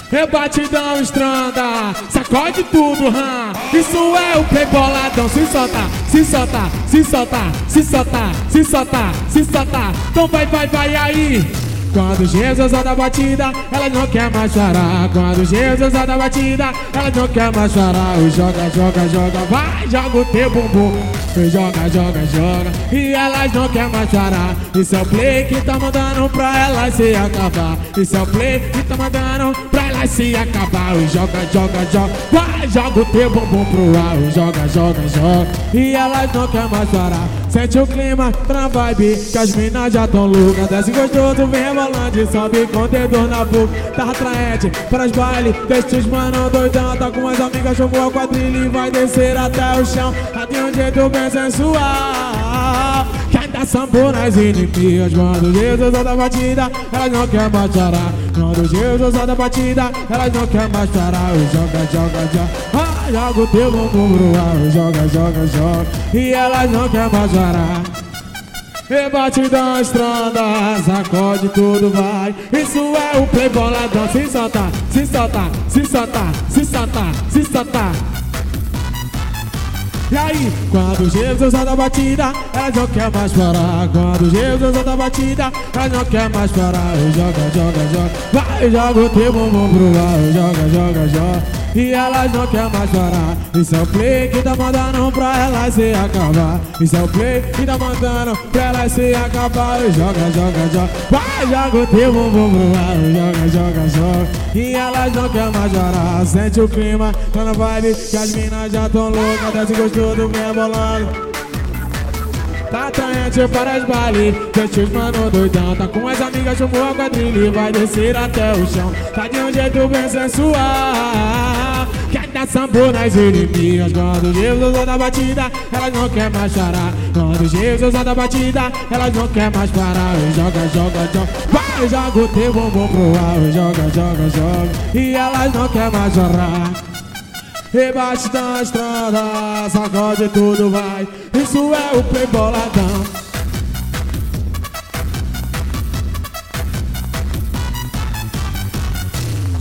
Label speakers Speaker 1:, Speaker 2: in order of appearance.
Speaker 1: Rebatidão estranda, sacode tudo, isso é o play boladão. Se solta, se solta, se solta, se solta, se solta, se solta. Então vai, vai, vai aí. Quando Jesus anda batida, ela não quer mais chorar. Quando Jesus anda batida, ela não quer mais chorar. Joga, joga, joga, vai, joga o teu bumbum. Joga, joga, joga, e elas não quer mais chorar. Isso é o play que tá mandando pra elas se acabar. Isso é o play que tá mandando pra elas se acabar. Joga, joga, joga, vai, joga o teu bumbum pro ar. Joga, joga, joga, e elas não quer mais chorar. Sente o clima, tá na vibe, que as minas já tão loucas. Desce gostoso, vem rebolando, sobe com o dedo na boca. Tá atraente para os bailes, deixa os mano doidão. Tá com as amigas, chamou a quadrilha e vai descer até o chão. Tá de um jeito bem sensual, que ainda sambou nas inimigas. Quando Jesus anda batida, elas não quer mais chorar. Quando Jesus anda batida, elas não quer mais chorar. Joga, joga, joga, joga o teu bumbum pro ar. Joga, joga, joga, e elas não quer mais chorar. Rebatidão estranda, sacode tudo, vai. Isso é o play boladão. Se solta, se solta, se solta, se solta, se solta. E aí, quando Jesus anda batida, elas não quer mais parar. Quando Jesus anda batida, elas não quer mais parar. Joga, joga, joga, vai, joga o teu bumbum pro ar. Joga, joga, joga, e elas não quer mais parar. Isso é o play que tá mandando pra elas se acabar. Isso é o play que tá mandando pra elas se acabar. Joga, joga, joga, vai, joga o teu bumbum pro ar. Joga, joga, joga, e elas não quer mais chorar. Sente o clima, tá na vibe, que as minas já tão loucas. Desce gostoso, vem rebolando. Tá atraente para as bailes, deixa os mano doidão. Tá com as amigas, chamou a quadrilha e vai descer até o chão. Tá de um jeito bem sensual, que ainda sambou nas inimigas. Quando Jesus anda batida, elas não quer mais chorar. Quando Jesus anda batida, elas não quer mais parar. Joga, joga, joga, vai, joga o teu bumbum pro ar. Joga, joga, joga, e elas não quer mais chorar. Rebate da estrada, sacode tudo, vai. Isso é o play boladão.